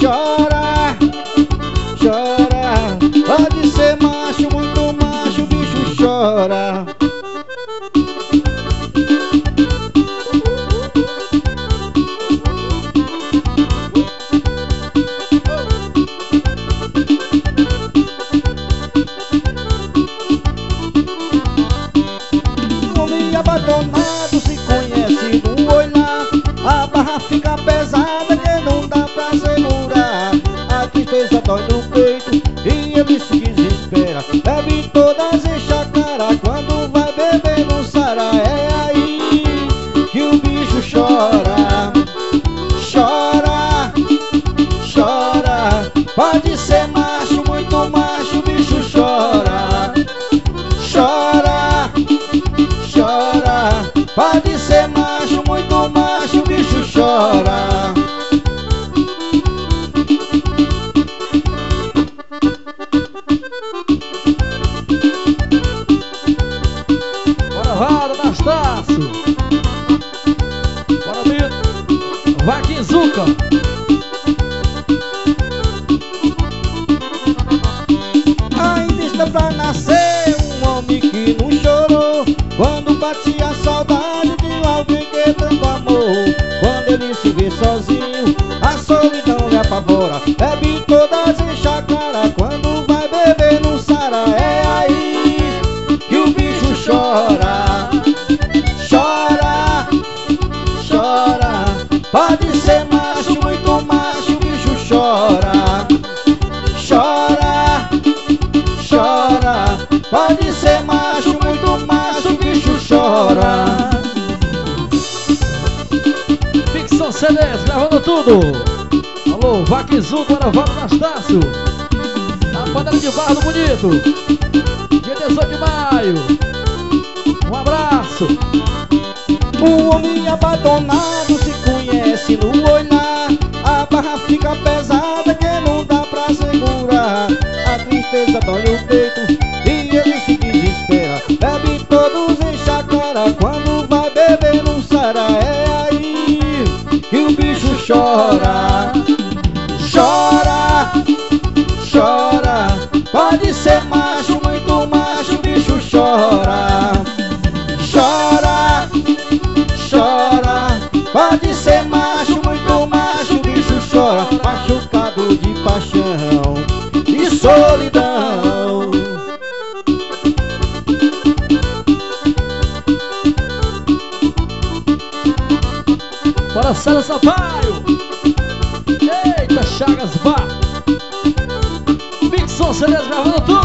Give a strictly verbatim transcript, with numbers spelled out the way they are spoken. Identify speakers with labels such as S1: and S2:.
S1: chora, chora. Pode ser macho, muito macho, o bicho chora. Um homem abandonado se conhece no olhar. A barra fica pesada que não dá pra segurar. A tristeza dói no peito e ele se desespera. Bebe todas, enche a cara, quando vai beber não sara. É aí que o bicho chora. Chora, chora. Pode ser macho, muito macho, o bicho chora. Chora, chora. Pode ser macho, muito macho, o bicho chora.
S2: Bora, Vado, Anastácio. Bora, Lito. Vaquinzuca.
S1: Ainda está pra nascer um homem que não chorou quando batia a saudade de alguém que tanto amou. Quando ele se vê sozinho, a solidão lhe apavora. Bebe todas, enche a cara, quando vai beber não sara. É aí que o bicho chora. Chora, chora. Pode ser macho, muito macho, o bicho chora. Chora, chora. Pode ser macho, muito macho, o bicho chora.
S2: Ficção C Ds, gravando tudo. Alô, Vaquinzuca, bora, Vado, Anastácio. Na panela de barro bonito. Dia dezoito de maio. Um abraço.
S1: O homem abandonado se conhece no olhar. A barra fica pesada que não dá pra segurar. A tristeza dói no peito e ele se desespera. Bebe todos, enche a cara, quando vai beber não sara. É aí que o bicho chora. Chora, chora. Pode ser macho, muito macho, o bicho chora. Chora, chora. Pode ser macho, muito macho, o bicho chora. Machucado de paixão e solidão.
S2: Bora, Célio Sampaio. Eita, Chagas Bar. Ficção C Ds, gravando tudo.